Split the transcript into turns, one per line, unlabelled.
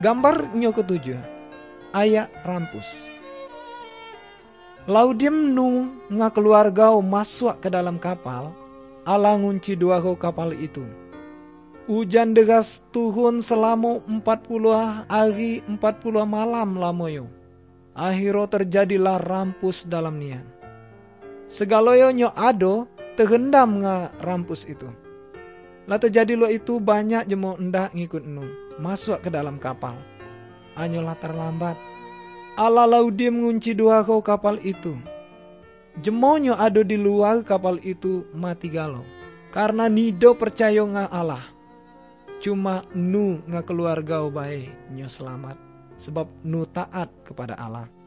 Gambar nyo ketujuh, ayat rampus. Laudiem nu nga keluarga masuk ke dalam kapal, Allah ngunci dua kapal itu. Hujan deras turun selama 40 hari 40 malam lamoyo. Akhirnya terjadilah rampus dalam nian. Segaloyo nyo ado terendam nga rampus itu. Lah terjadi lo itu banyak jemo ndak ngikut nu masuk ke dalam kapal. Anyolah terlambat. Allah laudiem ngunci dua kapal itu. Jemonyo ado di luar kapal itu mati galau. Karena nido percaya nga Allah. Cuma nu nga keluarga bae nyo selamat. Sebab nu taat kepada Allah.